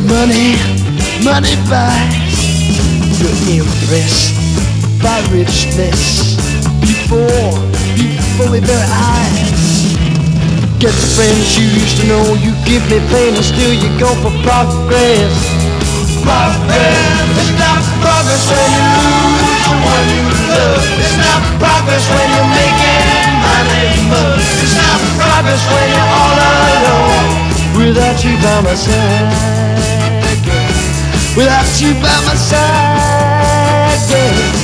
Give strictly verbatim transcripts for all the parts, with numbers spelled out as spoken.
Money, money buys. You're impressed by richness before, before my very eyes. Get the friends you used to know, you give me pain and still you go for progress. Progress, it's not progress when you lose the one you love. It's not progress when you're making money mud. It's not progress when you're all alone without you by my side. Without you by my side, yeah.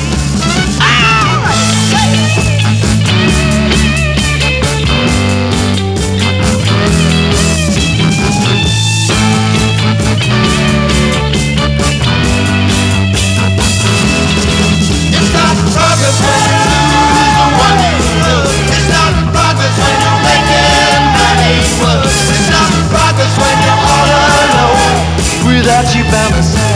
It's not progress when you lose the one you love. It's not progress when you're making money work. It's not progress when you're all alone without you by my side.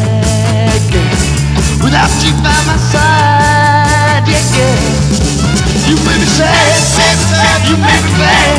Without you by my side, yeah, yeah. You made me sad, sad, sad. You made me glad.